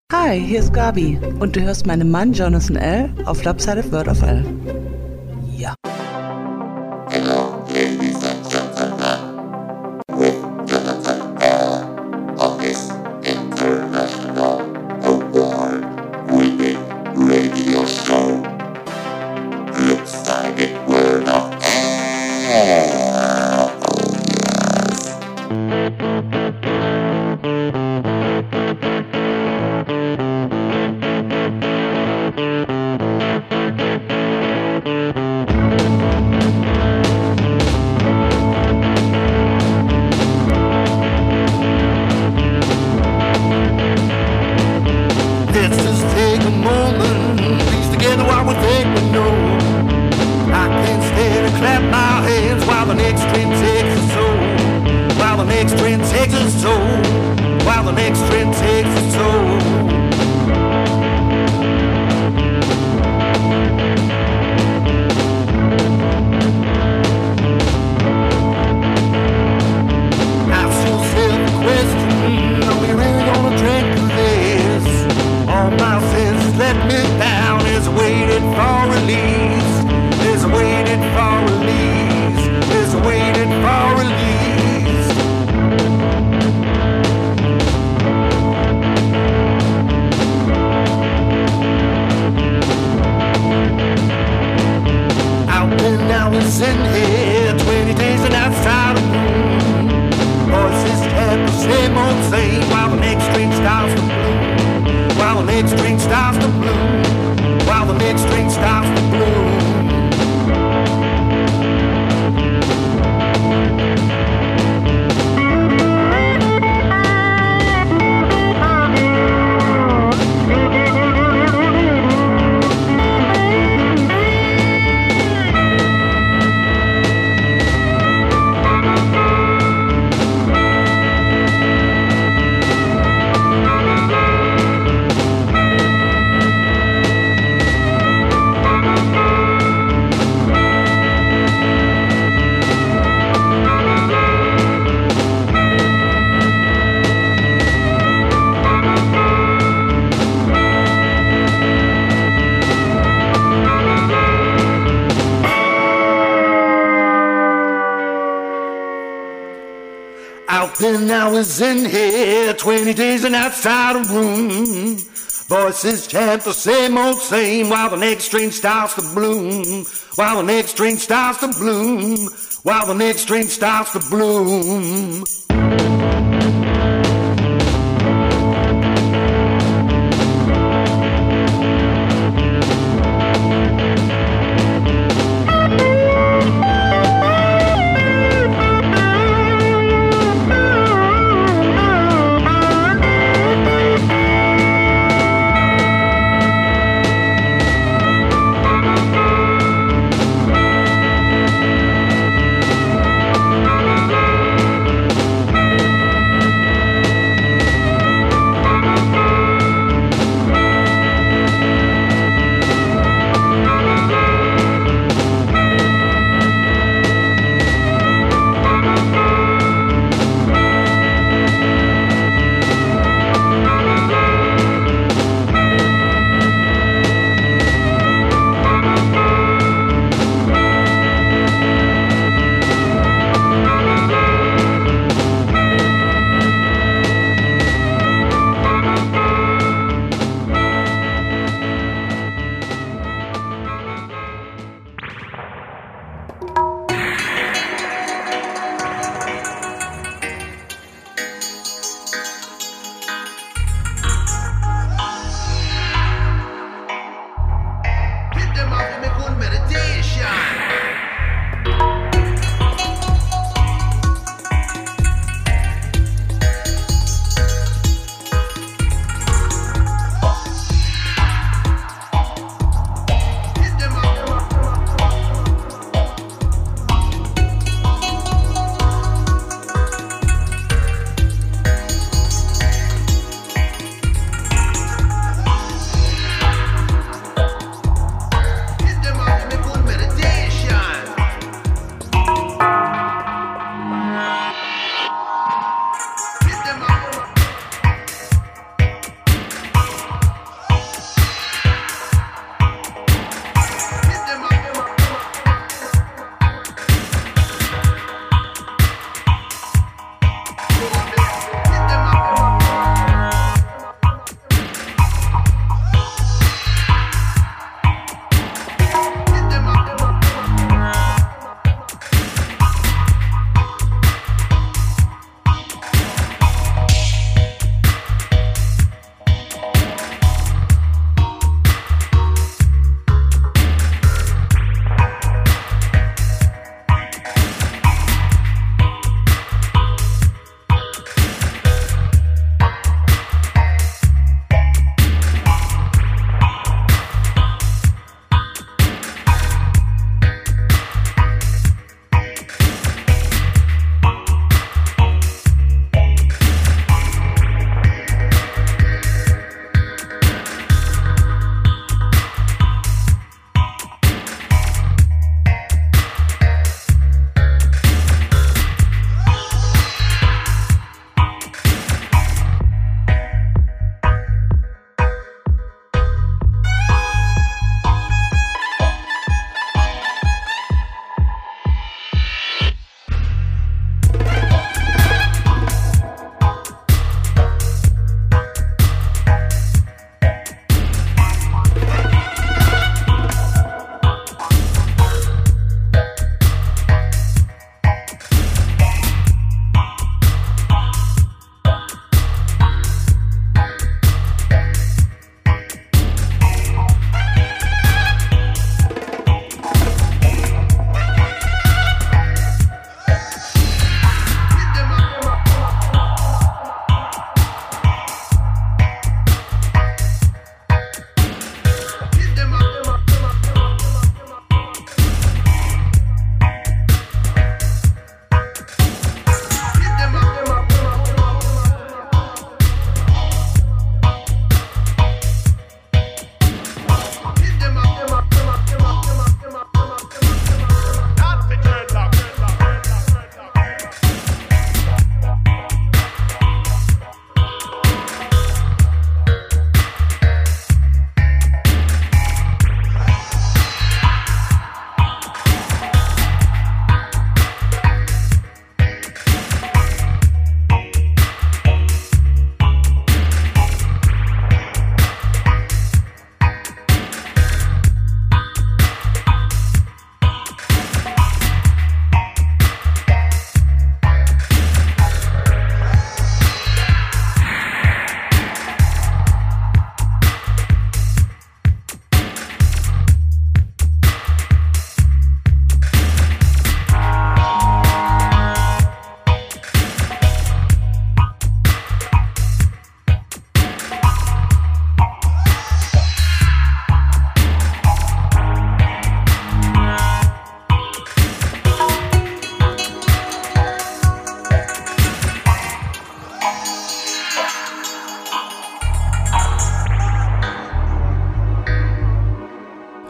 Hi, hier ist Gabi und du hörst meinen Mann Jonathan L. auf Lopsided Word of L. Ja. Hello, ladies and gentlemen, with Jonathan L. on this international award-winning radio show, Lopsided Word of L. Oh yes. Let's just take a moment, piece together what we think we know. I can't stand and clap my hands while the next train takes us so. While the next train takes us so. While the next train takes us so. Ask yourself a question, are we really gonna drink this? All my sins let me down, is waiting for release. Is waiting for release. Is waiting for release. Out there now is in here, 20 days and outside of room. Voices at the same old same while the next string starts to bloom. While the next string starts to bloom. While the next string starts to bloom. Out there now is in here, 20 days and outside a room. Voices chant the same old same while the next string starts to bloom. While the next string starts to bloom. While the next string starts to bloom.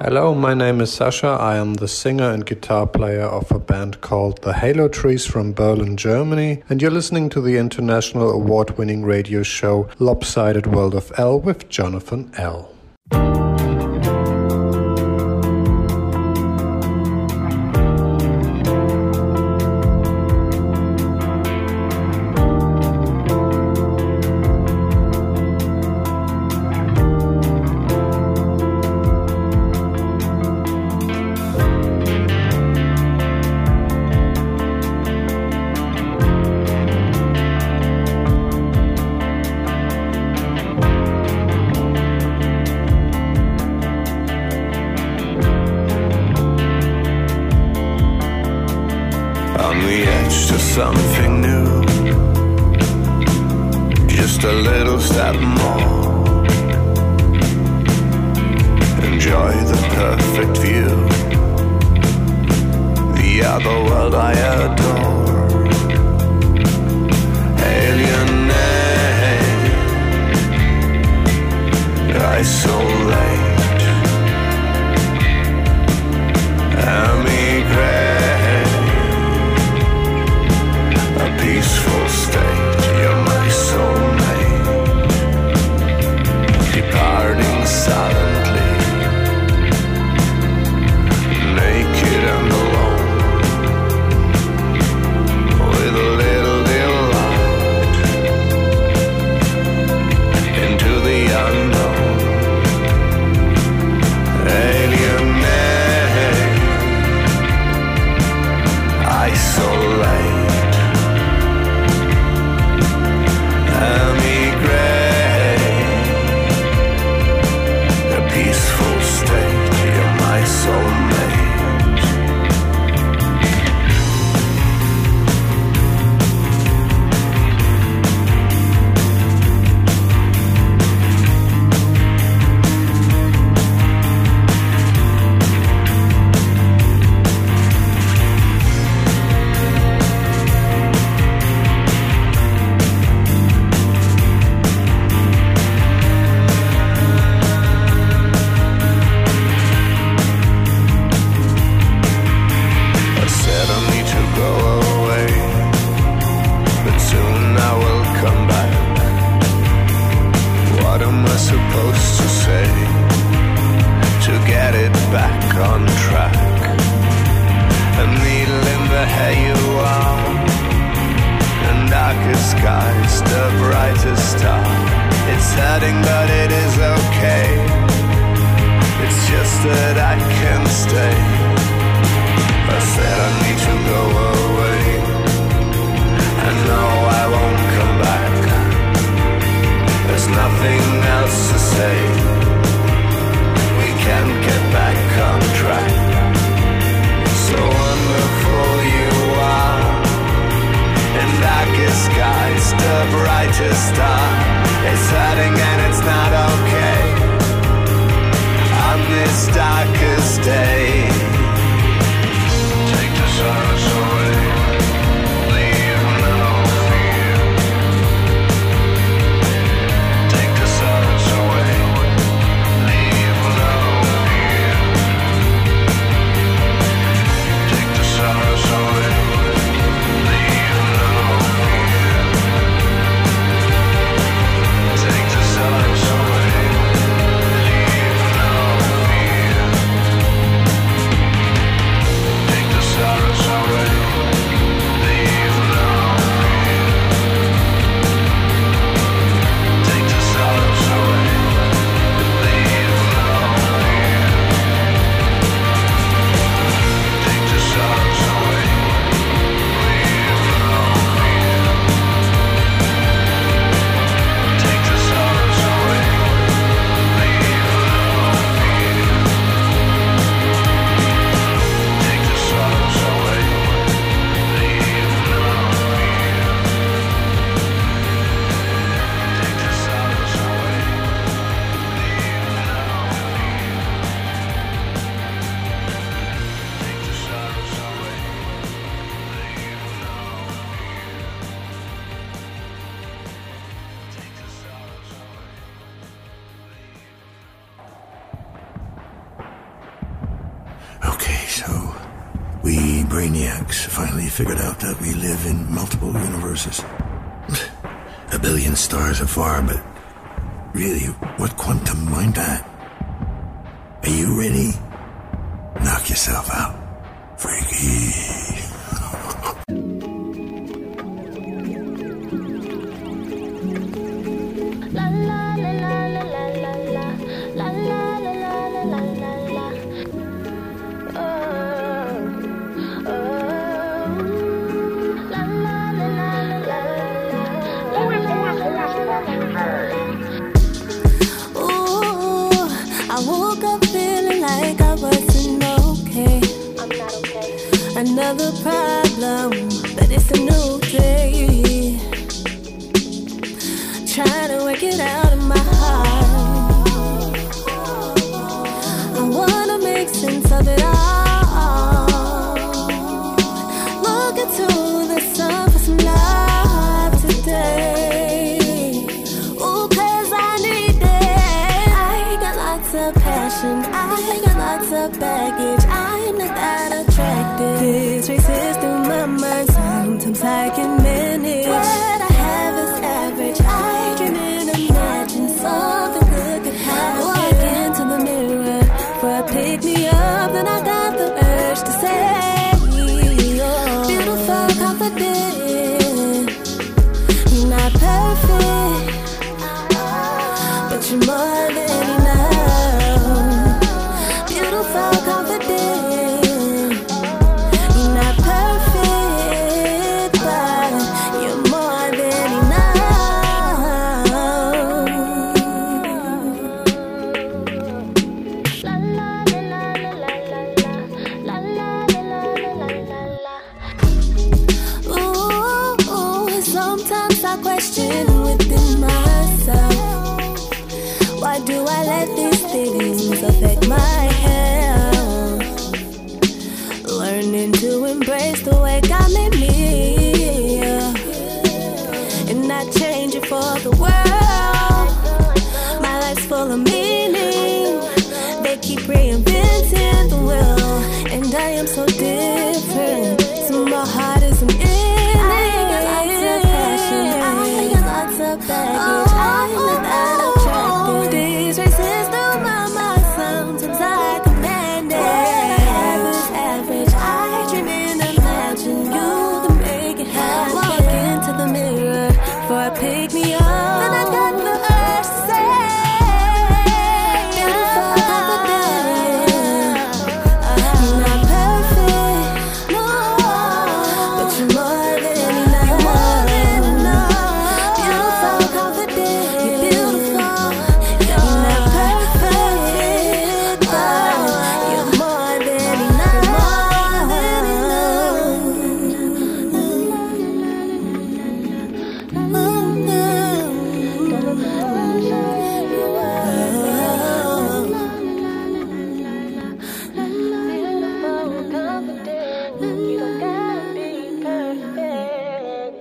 Hello, my name is Sasha. I am the singer and guitar player of a band called the Halo Trees from Berlin, Germany, and you're listening to the international award-winning radio show Lopsided World of L with Jonathan L. Something new, just a little step more. Enjoy the perfect view, the other world I adore. Alienate, isolate, emigrate. Peaceful state, you're my soulmate. Departing silently, naked and alone, with a little delight into the unknown. Alienate, isolate. Darkest day. Take the sorrows away. So, we brainiacs finally figured out that we live in multiple universes. A billion stars afar, but really, what quantum mind that? Are you ready? Knock yourself out, freaky. Another problem, but it's a new day. Trying to work it out in my heart. I wanna make sense of it all. Look into the sun for some love today. Ooh, 'cause I need it. I got lots of passion, I got lots of baggage. I'm not that attractive. This races through my mind. Sometimes I can manage. What I have is average. I dream and imagine something good could happen. Walk into the mirror for a pick me up, then I got the urge to say, oh, beautiful, confident. You're not perfect, but you're more than enough. Beautiful, confident. Affect my health. Learning to embrace the way God made me, and not change it for the world. My life's full of meaning. They keep reinventing the wheel, and I am so different. So my heart isn't in it. I got lots of passion, I got lots of baggage. I'm not that attractive. These races through my mind. Sometimes I command it. What I have is average. I dream and imagine you can make it happen. Walk into the mirror for a pick me up, then I got the urge to say, beautiful, confident. You're not perfect, no, but you're more than enough. Beautiful, confident. You're beautiful. You're not perfect, but you're more than enough. You don't gotta be perfect.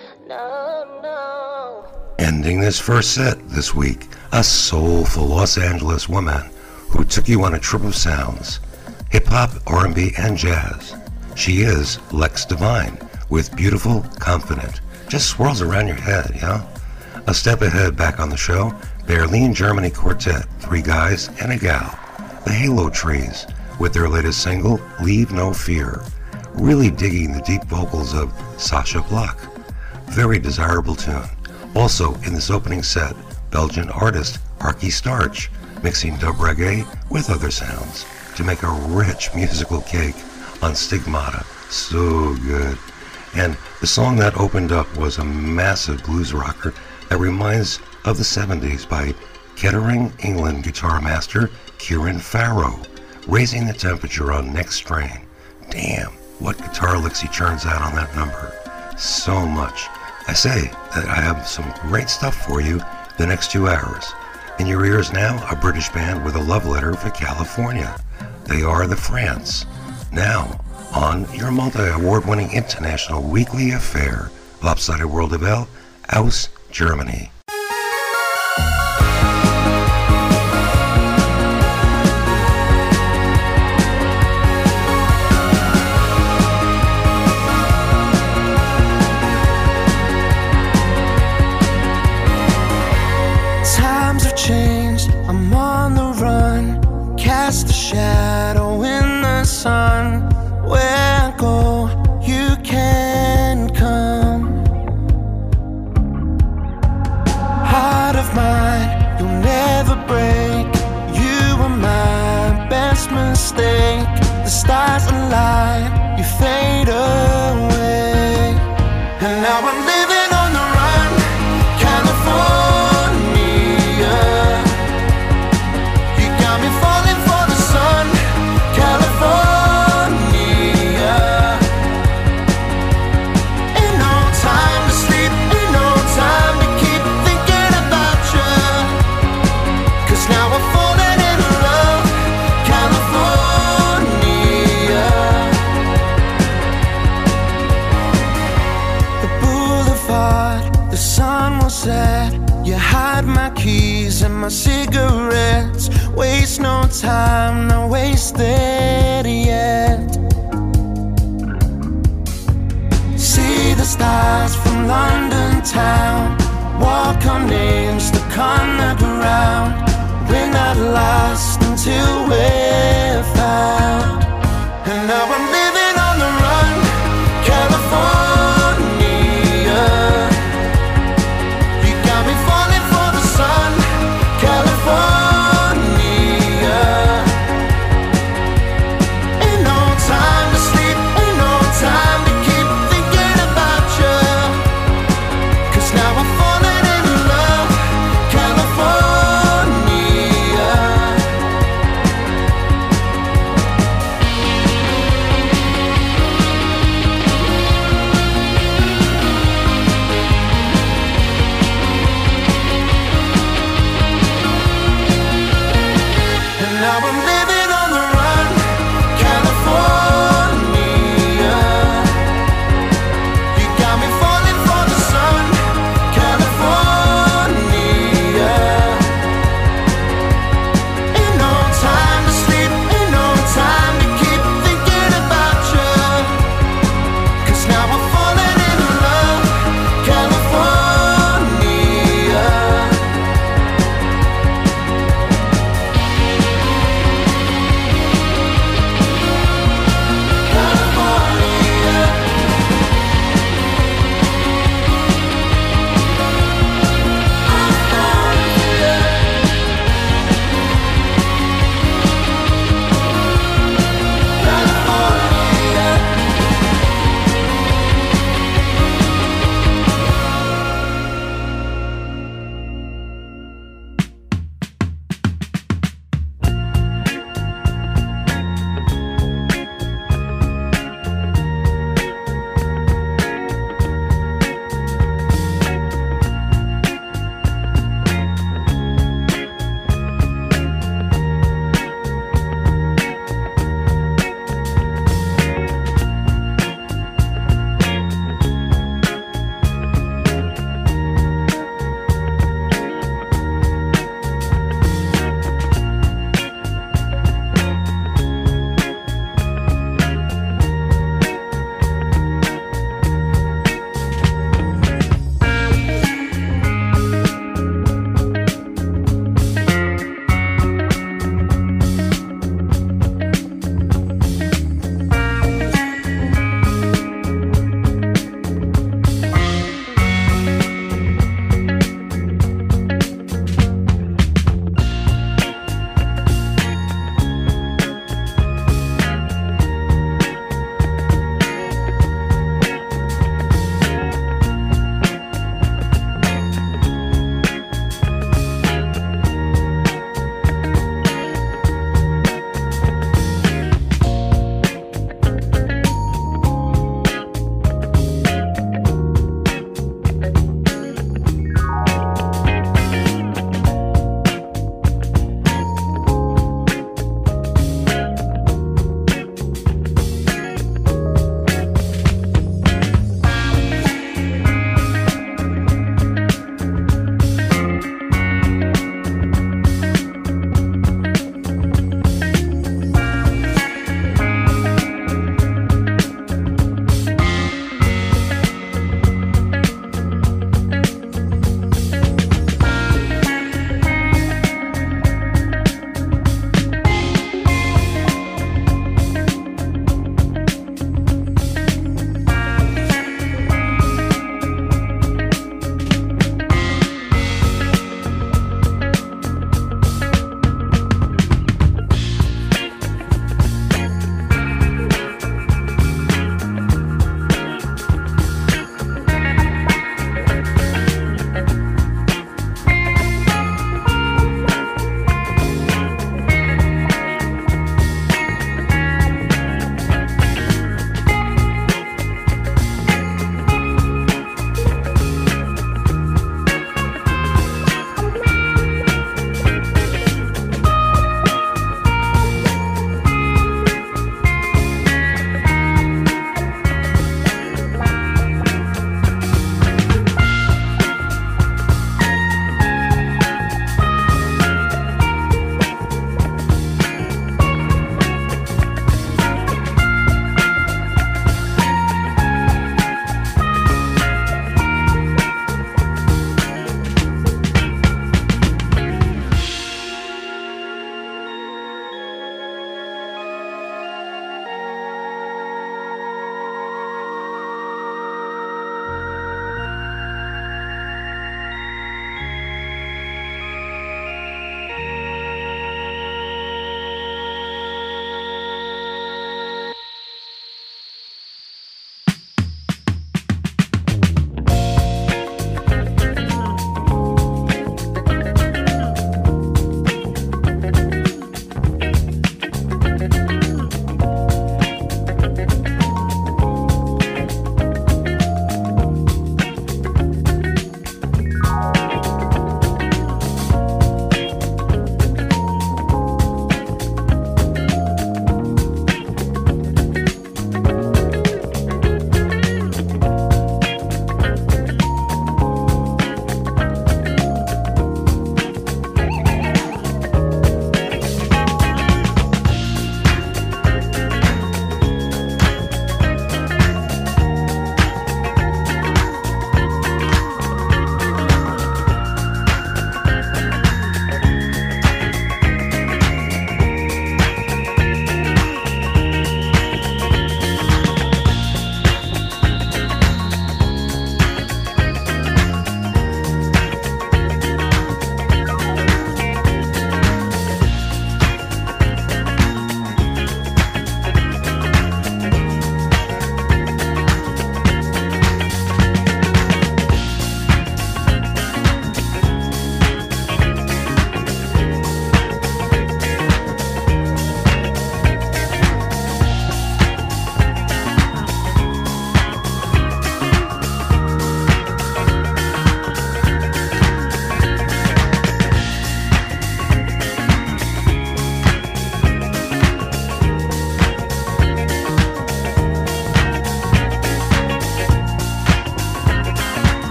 No. Ending this first set this week, a soulful Los Angeles woman who took you on a trip of sounds, hip-hop, R&B, and jazz. She is Lex Divine with Beautiful, Confident. Just swirls around your head, yeah? A step ahead back on the show, Berlin, Germany quartet, 3 guys and a gal, the Halo Trees, with their latest single, Leave No Fear. Really digging the deep vocals of Sasha Block. Very desirable tune. Also in this opening set, Belgian artist Arky Starch, mixing dub reggae with other sounds to make a rich musical cake on Stigmata. So good. And the song that opened up was a massive blues rocker that reminds of the 70s by Kettering, England guitar master Kieran Farrow, raising the temperature on Next Strain. Damn, what guitar licks he churns out on that number. So much. I say that I have some great stuff for you the next 2 hours. In your ears now, a British band with a love letter for California. They are the France. Now, on your multi-award-winning international weekly affair, Lopsided World of L, aus Germany. shadow in the sun. Where I go, you can't come. Heart of mine, you'll never break. You were my best mistake. The stars align, you fade away. And now I'm living on the run, California. You got me falling for the sun, California. Ain't no time to sleep, ain't no time to keep thinking about you. 'Cause now I'm falling in love, California. The boulevard, the sun will set. You hide my keys and my cigarettes. Waste no time, not wasted yet. See the stars from London town. Walk our names stuck on the ground. We're not lost until we're found. And now I'm living on the run, California. You got me falling for the sun, California. Ain't no time to sleep, ain't no time to keep thinking about you. 'Cause now I'm falling in love, California. And now I'm living on the run, California. You got me falling for the sun, California. Ain't no time to sleep, ain't no time to keep thinking about you. 'Cause now I'm falling in love, California.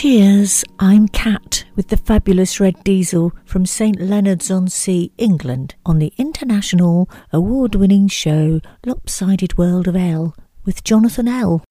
Cheers, I'm Kat with the fabulous Red Diesel from St Leonards-on-Sea, England, on the international award-winning show Lopsided World of L with Jonathan L.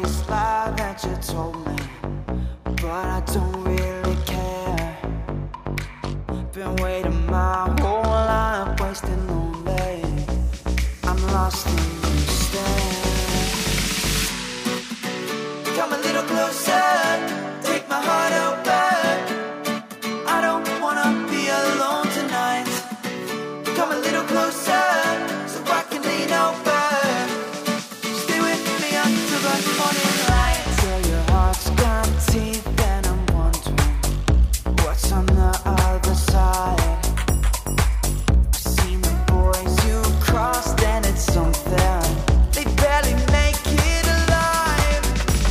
always lie that you told me, but I don't really care. Been waiting my whole life, wasting lonely. I'm lost in your stare. Come a little closer, take my heart over. I don't wanna be alone tonight. Come a little closer, so I can lean over. Stay with me until the morning light. Till your heart's got teeth and I'm wondering what's on the other side. I've seen the boys you crossed and it's something they barely make it alive.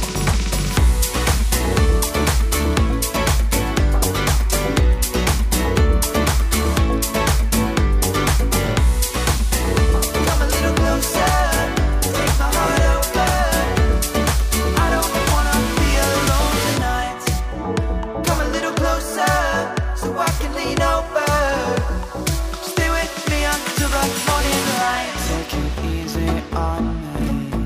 Come a little closer, take my heart over. I don't wanna be alone tonight. Come a little closer, so I can lean over. Stay with me until the morning light. Take it easy on me.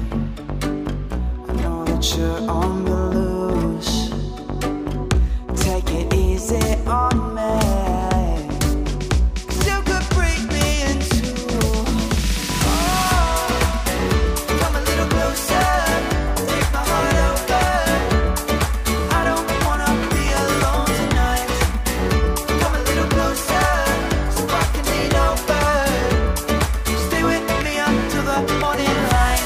I know that you're on the loose. Take it easy on me. 'Cause you could break me in two. Oh, come a little closer, take my heart over. I don't wanna be alone tonight. Come a little closer, so I can lean over. Stay with me until the morning light.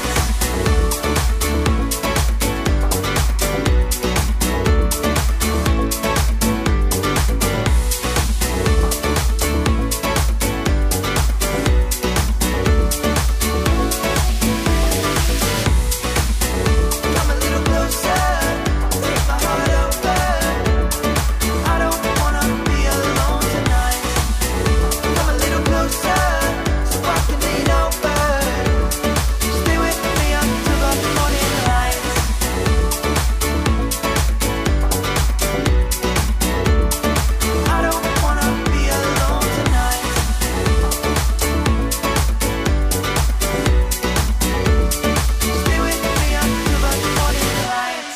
Come a little closer, take my heart over. I don't wanna be alone tonight. Come a little closer, so I can lean over. Stay with me until the morning light. I don't wanna be alone tonight. Stay with me until the morning light.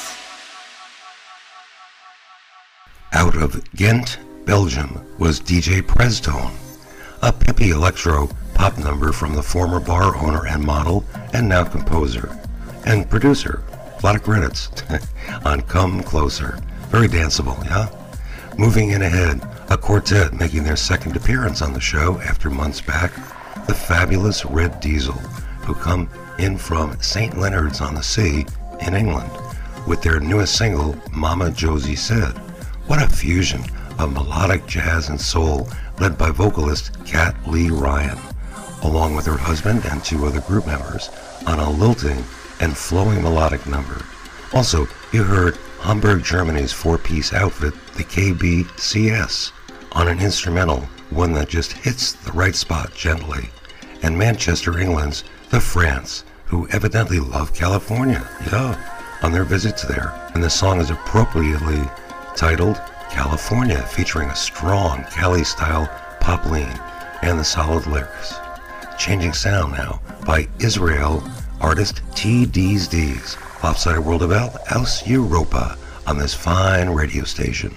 Out of Ghent, Belgium, was DJ Prestone, a peppy electro pop number from the former bar owner and model, and now composer and producer, a lot of credits on Come Closer. Very danceable, yeah? Moving in ahead, a quartet making their second appearance on the show after months back, the fabulous Red Diesel, who come in from St. Leonard's on the Sea in England with their newest single, Mama Josie Said. What a fusion of melodic jazz and soul led by vocalist Kat Lee Ryan, along with her husband and two other group members on a lilting and flowing melodic number. Also, you heard Hamburg, Germany's four-piece outfit, the KBCS, on an instrumental, one that just hits the right spot gently, and Manchester, England's The France, who evidently love California, yeah, on their visits there. And the song is appropriately titled California, featuring a strong Cali-style pop lean and the solid lyrics. Changing sound now by Israel artist T.D's D's, Lopsided World of L, Aus Europa, on this fine radio station.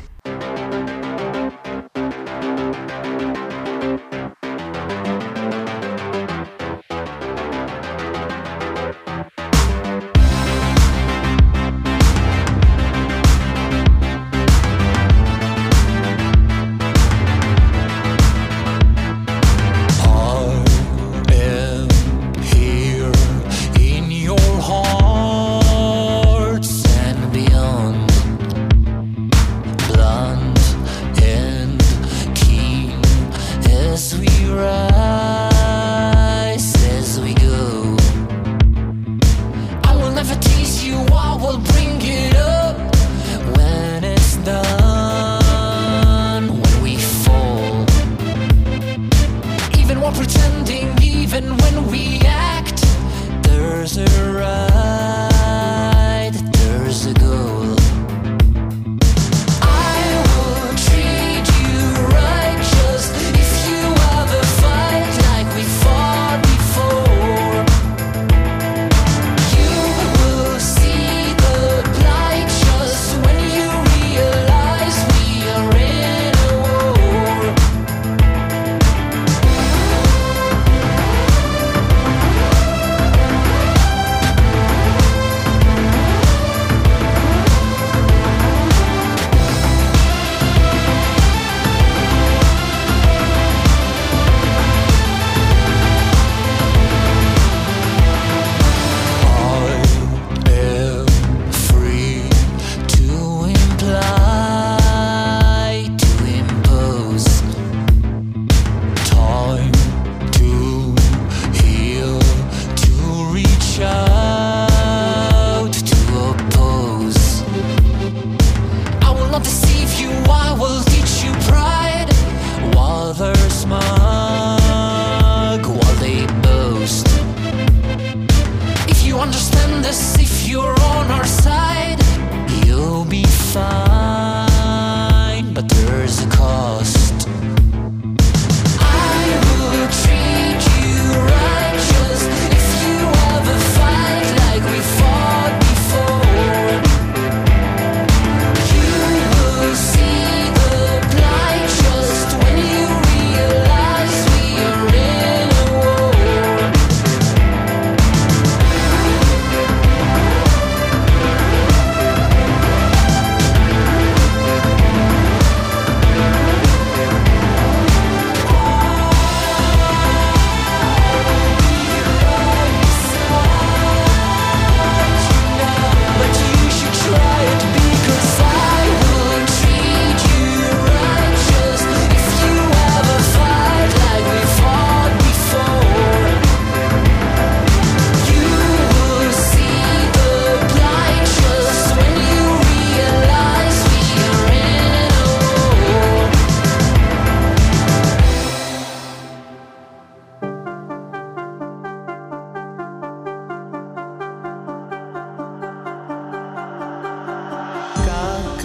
Hearts and beyond.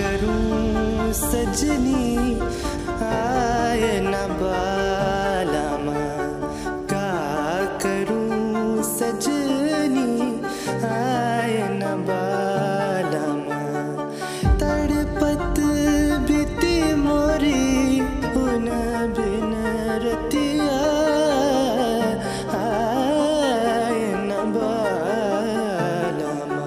करूं सजनी आए न बालामा का करूं सजनी आए न बालामा तड़पत बीती मोरी उन बिन रतिया आए न बालामा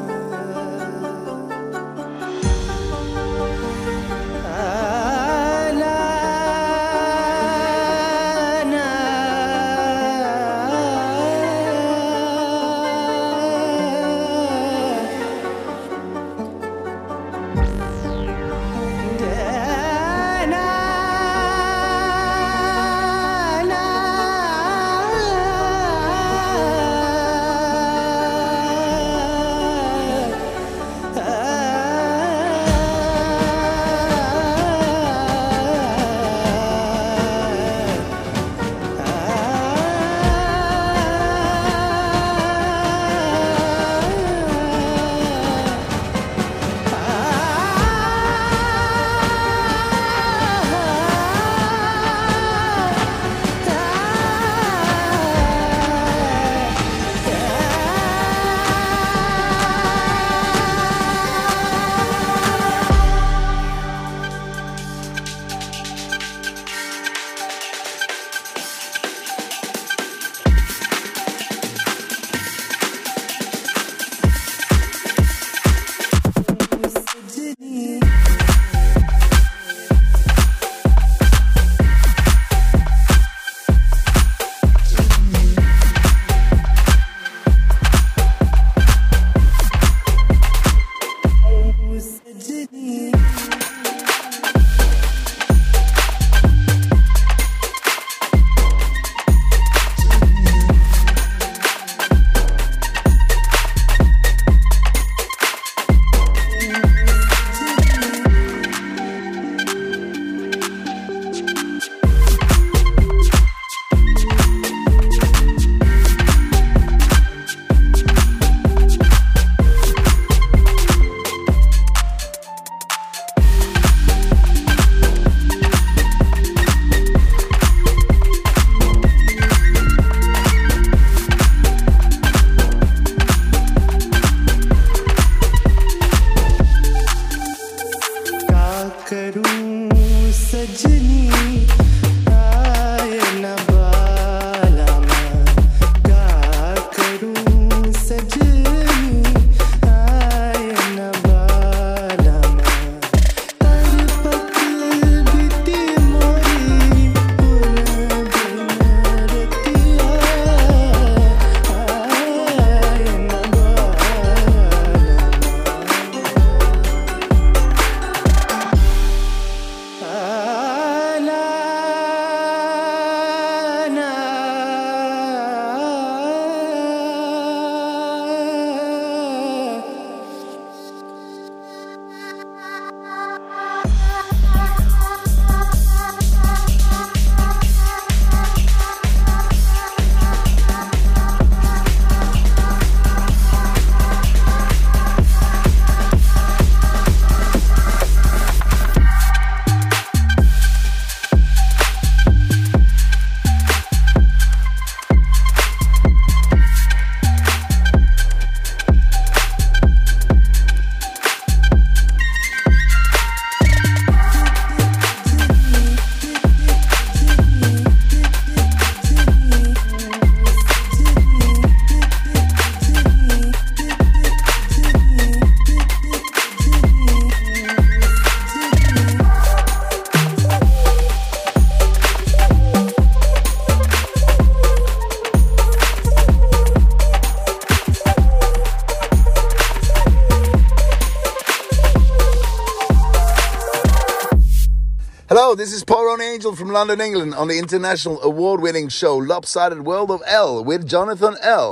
Hello, this is Paul Ron Angel from London, England on the international award-winning show Lopsided World of L with Jonathan L.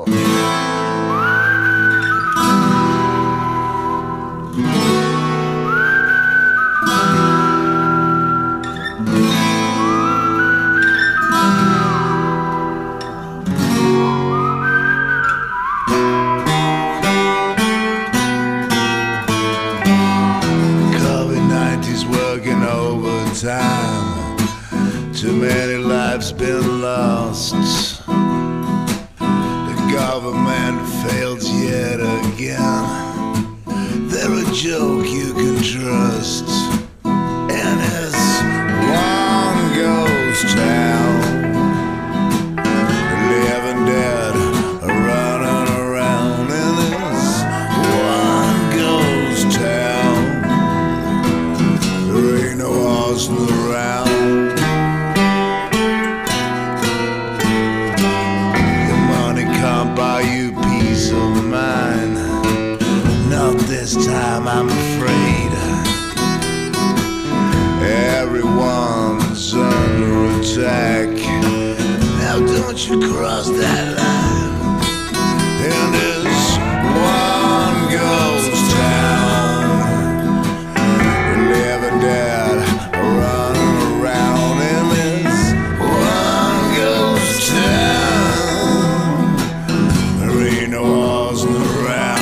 life's been lost. The government fails yet again. They're a joke you can trust. And it's one ghost town. The living dead are running around. And it's one ghost town. There ain't no horsing around. Your money can't buy you peace of mind. Not this time, I'm afraid. Everyone's under attack. Now don't you cross that line. And there's one ghost town. The living dead are running around. And there's one ghost town. There ain't no horsing around.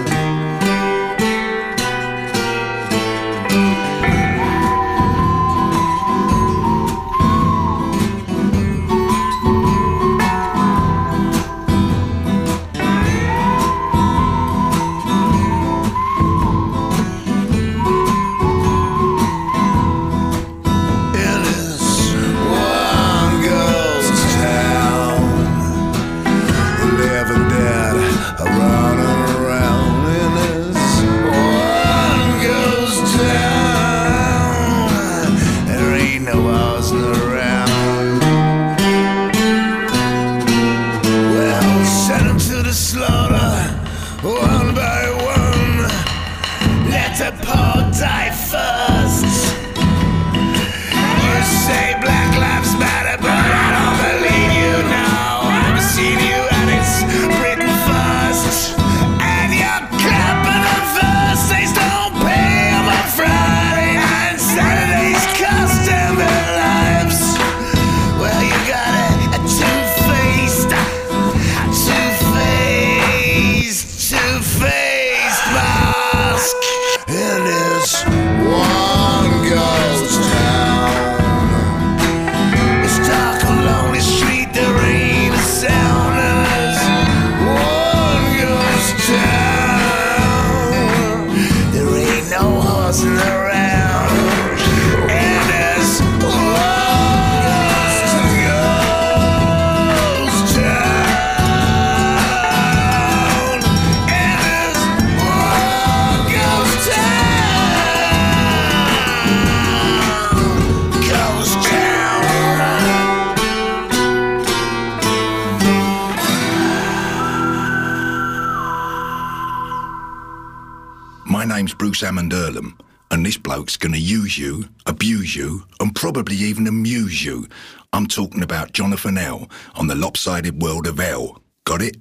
Hammond Earlham, and this bloke's gonna use you, abuse you, and probably even amuse you. I'm talking about Jonathan L. on the Lopsided World of L. Got it?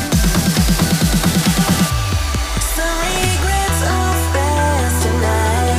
Some regrets are fast tonight.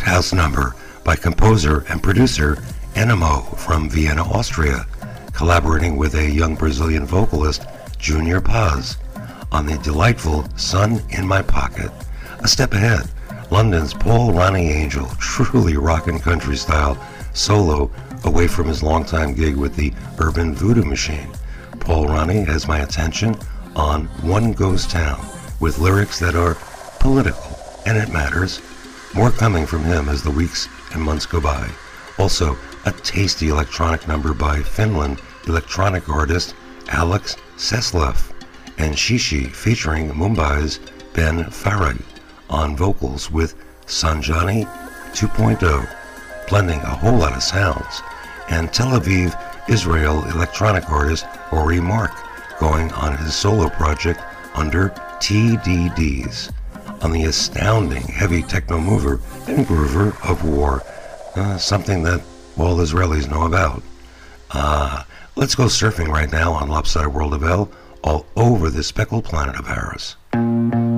house number by composer and producer Enemo from Vienna, Austria, collaborating with a young Brazilian vocalist, Junior Paz, on the delightful Sun in My Pocket. A step ahead, London's Paul Ronnie Angel, truly rockin' country style solo away from his longtime gig with the Urban Voodoo Machine. Paul Ronnie has my attention on One Ghost Town, with lyrics that are political, and it matters. More coming from him as the weeks and months go by. Also, a tasty electronic number by Finland electronic artist Alex Sesleff, and Shishi featuring Mumbai's Ben Farag on vocals with Sanjani 2.0, blending a whole lot of sounds, and Tel Aviv, Israel electronic artist Ori Mark going on his solo project under TDDs on the astounding heavy techno mover and groover of War, something that all Israelis know about. Let's go surfing right now on Lopsided World of L, all over this speckled planet of ours.